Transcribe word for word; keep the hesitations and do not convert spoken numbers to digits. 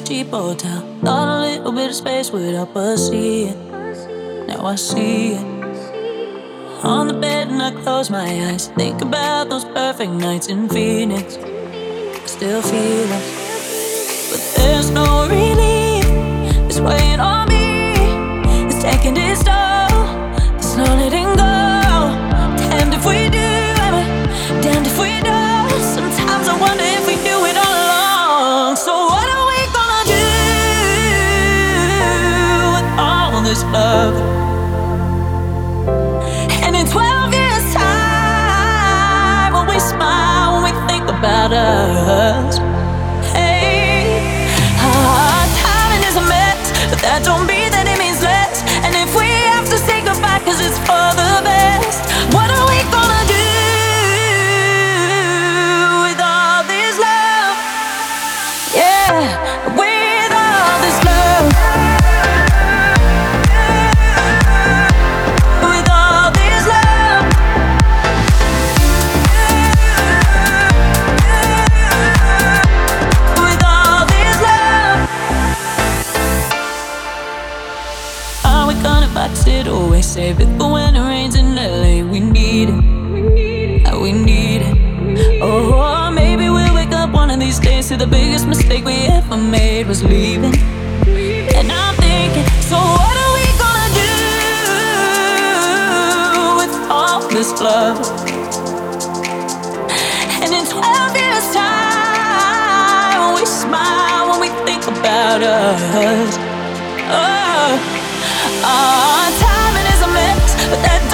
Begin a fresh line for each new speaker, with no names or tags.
cheap hotel. Thought a little bit of space would help us see it. Now I see it. On the bed and I close my eyes, think about those perfect nights in Phoenix. I still feel it, but there's no relief. It's weighing on me, it's taking its toll. There's no letting go. Damned if we do, damned if we don't. Sometimes I wonder if we do it all along. So what are we gonna do with all this love? And in twelve years time, when we smile, when we think about us. Hey, our timing is a mess, but that don't mean that it means less. And if we have to say goodbye cause it's for the best, what are we gonna do with all this love? Yeah, with all this love. With all this love. With all this love. Are we gonna box it away? Save it for when it rains in L A. We need it. Uh, We need it. Oh, maybe we'll wake up one of these days to the biggest mistake we ever made was leaving. And I'm thinking, so what are we gonna do with all this love? And in twelve years time, when we smile, when we think about us. Oh, our timing is a mess, but that